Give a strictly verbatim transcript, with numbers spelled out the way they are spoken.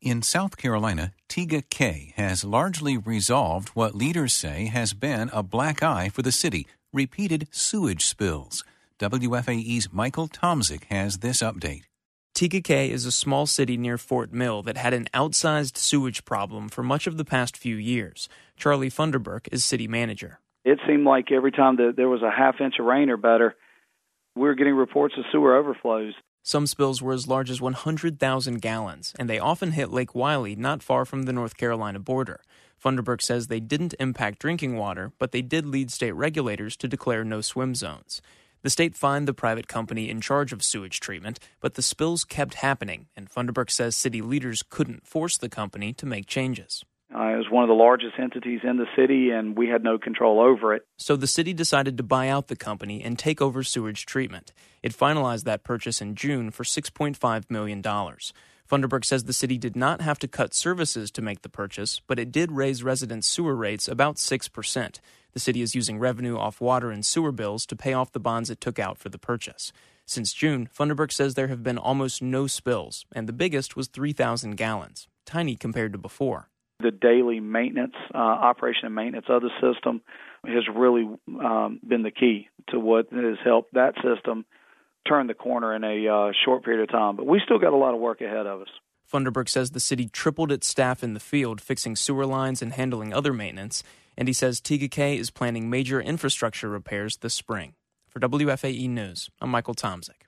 In South Carolina, Tega Cay has largely resolved what leaders say has been a black eye for the city, repeated sewage spills. W F A E's Michael Tomzik has this update. Tega Cay is a small city near Fort Mill that had an outsized sewage problem for much of the past few years. Charlie Funderburk is city manager. It seemed like every time that there was a half inch of rain or better, we were getting reports of sewer overflows. Some spills were as large as one hundred thousand gallons, and they often hit Lake Wylie, not far from the North Carolina border. Funderburk says they didn't impact drinking water, but they did lead state regulators to declare no swim zones. The state fined the private company in charge of sewage treatment, but the spills kept happening, and Funderburk says city leaders couldn't force the company to make changes. Uh, it was one of the largest entities in the city, and we had no control over it. So the city decided to buy out the company and take over sewage treatment. It finalized that purchase in June for six point five million dollars. Funderburk says the city did not have to cut services to make the purchase, but it did raise residents' sewer rates about six percent. The city is using revenue off water and sewer bills to pay off the bonds it took out for the purchase. Since June, Funderburk says there have been almost no spills, and the biggest was three thousand gallons, tiny compared to before. The daily maintenance, uh, operation and maintenance of the system has really um, been the key to what has helped that system turn the corner in a uh, short period of time. But we still got a lot of work ahead of us. Funderburk says the city tripled its staff in the field fixing sewer lines and handling other maintenance, and he says Tega Cay is planning major infrastructure repairs this spring. For W F A E News, I'm Michael Tomzik.